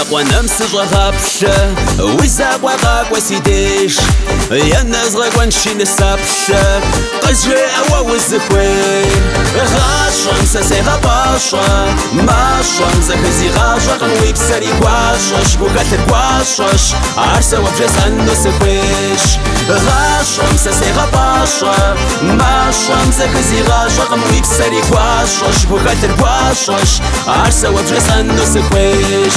زاقوا نمس غابش وزاقوا غاقوا سيديش يا ناس غاقوا نشين السابش قجي أوا وزكوين غاشم سسيغا باشا ماشم زخزي غاشا قنوي بسري قواشش بوغاتر قواشش عرسة وبجيس عنو سكويش غاشم سسيغا باشا ماشم زخزي غاشا قنوي بسري قواشش بوغاتر قواشش عرسة وبجيس عنو سكويش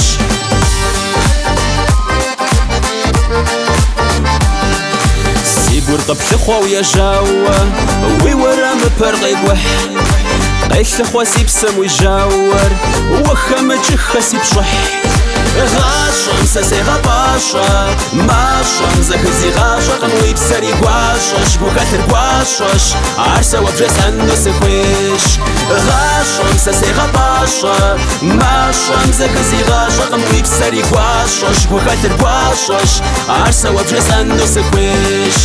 سيقور طبش خواويا جاوة ويورا مبرغي قوح قيش لخواسي بسم ويجاور وخم جخسي بشح غاشم سسيغا باشا ماشم زخزي غاشا قنوي بسري قواشش بوغاتر قواشش عرسة وبجيس عنو سكويش غاشم سسيغا باشا ماشم زخزي غاشا قنوي بسري قواشش بوغاتر قواشش عرسة وبجيس عنو سكويش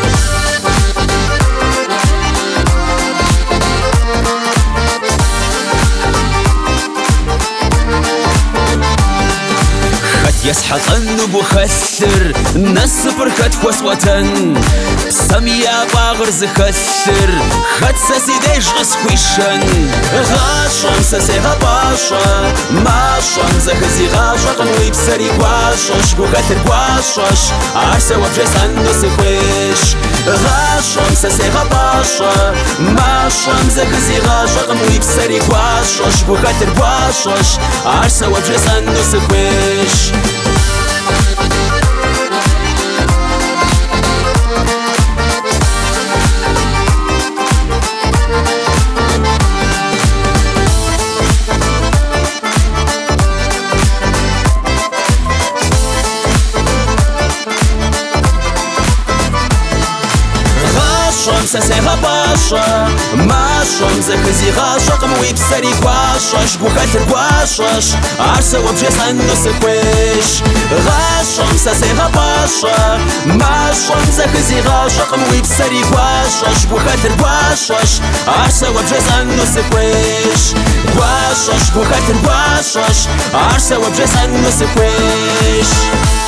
يسحق النبو خسر نصبر خد خوصوتن سميا باغر زخسر خد سسي ديش غسخويشن غاشم سسيغا باشا ماشم زخزي غاشا قنوي بسري قواشش بوغاتر قواشش عرسة وبجيس عنو سكويش غاشم سسيغا باشا ماشم زخزي غاشا قنوي بسري قواشش بوغاتر قواشش عرسة وبجيس عنو سكويش سسيغا باشا ماشم زخزي غاشا قنوي بسري قواشش بوغاتر قواشش عرسة وبجيس عنو سكويش غاشم سسيغا باشا ماشم زخزي غاشا قنوي بسري قواشش بوغاتر قواشش عرسة وبجيس عنو سكويش قواشش بوغاتر قواشش عرسة وبجيس عنو سكويش